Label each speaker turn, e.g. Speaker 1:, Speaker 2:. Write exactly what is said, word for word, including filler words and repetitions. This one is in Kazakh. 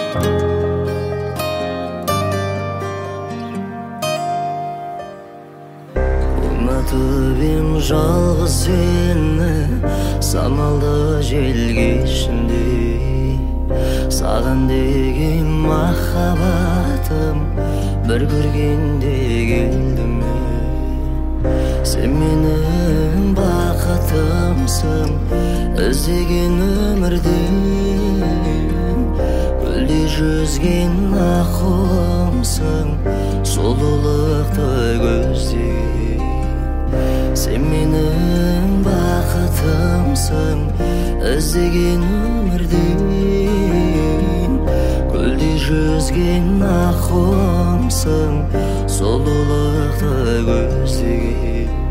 Speaker 1: Unutып ем жалғыз сені, самалды жел кешіндей. Саған деген махаббатым бір көргенде келді ме? Сен менің бақытымсың, іздеген өмірден. Гүлдей жүзген аққуымсың, сұлулықты көздеген. Сен менің бақытымсың, іздеген өмірден. Гүлдей жүзген аққуымсың, сұлулықты көздеген.